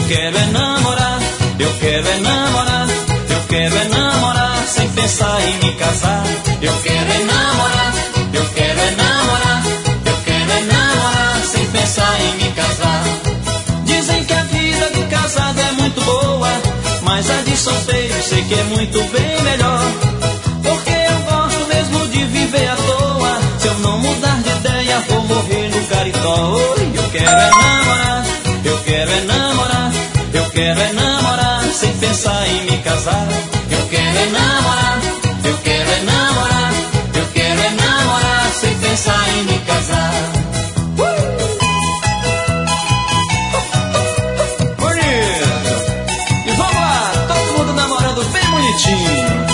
quero é namorar, eu quero é namorar, eu quero é namorar sem pensar em me casar. Eu quero é namorar, eu quero é namorar, eu quero é namorar sem pensar em me casar. Dizem que a vida de casado é muito boa, mas a de solteiro sei que é muito bem melhor. Porque eu gosto mesmo de viver à toa, se eu não mudar de ideia vou morrer no caritó. Oi, eu quero é namorar, eu quero é namorar, eu quero é namorar sem pensar em me casar. Eu quero é namorar, eu quero é namorar, eu quero é namorar sem pensar em me casar. Bonito! E vamos lá, todo mundo namorando bem bonitinho.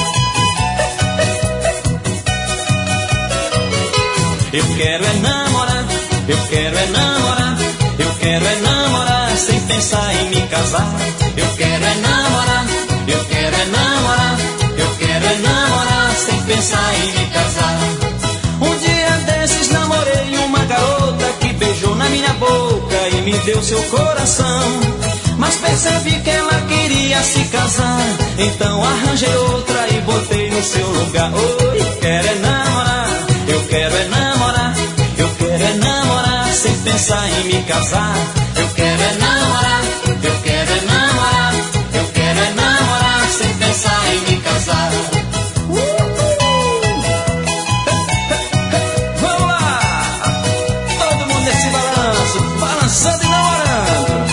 Eu quero é namorar, eu quero é namorar, eu quero é namorar sem pensar em me casar. Eu quero é namorar, eu quero é namorar, eu quero é namorar sem pensar em me casar. Um dia desses namorei uma garota que beijou na minha boca e me deu seu coração. Mas percebi que ela queria se casar, então arranjei outra e botei no seu lugar. Oi, eu quero é namorar, eu quero é namorar, eu quero é namorar sem pensar em me casar. Eu quero é namorar, eu quero é namorar, eu quero é namorar sem pensar em me casar. Vamos lá! Todo mundo nesse balanço, balançando e namorando.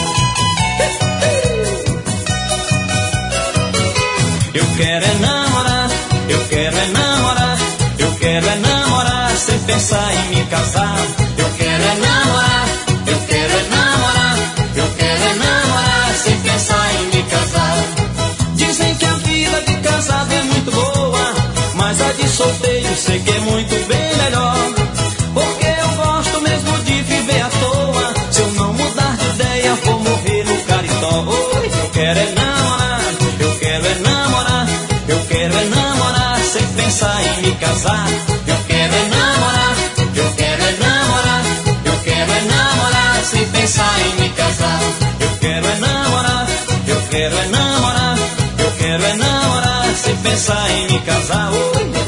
Eu quero é namorar, eu quero é namorar, eu quero é namorar sem pensar em me casar. Eu quero é namorar, eu quero é namorar, eu quero é namorar sem pensar em me casar. Dizem que a vida de casado é muito boa, mas a de solteiro sei que é muito bem melhor. Porque eu gosto mesmo de viver à toa, se eu não mudar de ideia vou morrer no caritó. Oi, eu quero é namorar, eu quero é namorar, eu quero é namorar sem pensar em me casar. Eu quero é namorar, eu quero é namorar, eu quero é namorar sem pensar em me casar. Eu quero é namorar, eu quero é namorar, eu quero é namorar sem pensar em me casar. Oi.